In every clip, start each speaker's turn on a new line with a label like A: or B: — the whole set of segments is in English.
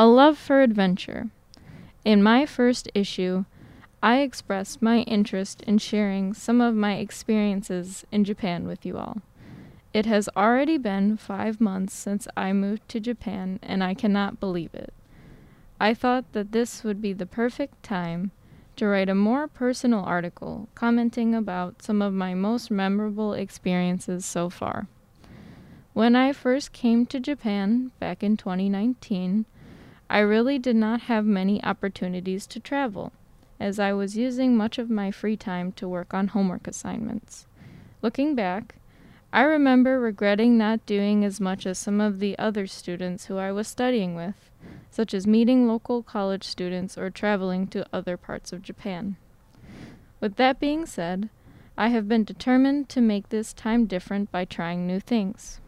A: A love for adventure. In my first issue, I expressed my interest in sharing some of my experiences in Japan with you all. It has already been 5 months since I moved to Japan, and I cannot believe it. I thought that this would be the perfect time to write a more personal article commenting about some of my most memorable experiences so far. When I first came to Japan back in 2019, I really did not have many opportunities to travel, as I was using much of my free time to work on homework assignments. Looking back, I remember regretting not doing as much as some of the other students who I was studying with, such as meeting local college students or traveling to other parts of Japan. With that being said, I have been determined to make this time different by trying new things.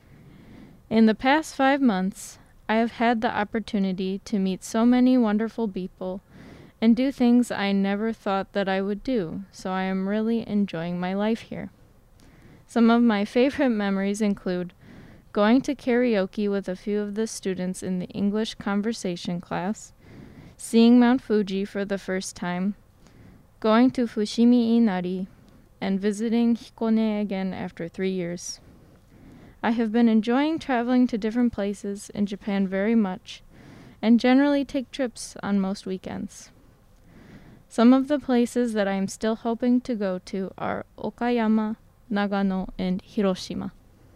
A: In the past 5 months, I have had the opportunity to meet so many wonderful people and do things I never thought that I would do, so I am really enjoying my life here. Some of my favorite memories include going to karaoke with a few of the students in the English conversation class, seeing Mount Fuji for the first time, going to Fushimi Inari, and visiting Hikone again after 3 years. I have been enjoying traveling to different places in Japan very much, and generally take trips on most weekends. Some of the places that I am still hoping to go to are Okayama, Nagano, and Hiroshima.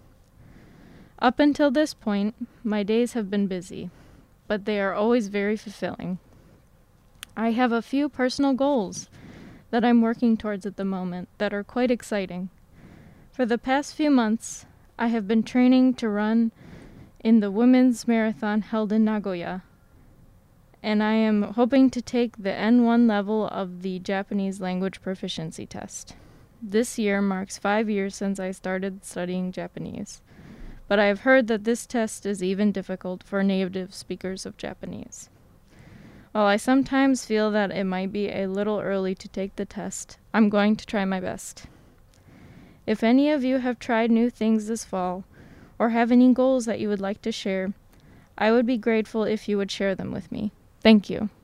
A: Up until this point, my days have been busy, but they are always very fulfilling. I have a few personal goals that I'm working towards at the moment that are quite exciting. For the past few months, I have been training to run in the women's marathon held in Nagoya, and I am hoping to take the N1 level of the Japanese language proficiency test. This year marks 5 years since I started studying Japanese, but I have heard that this test is even difficult for native speakers of Japanese. While I sometimes feel that it might be a little early to take the test, I'm going to try my best. If any of you have tried new things this fall, or have any goals that you would like to share, I would be grateful if you would share them with me. Thank you.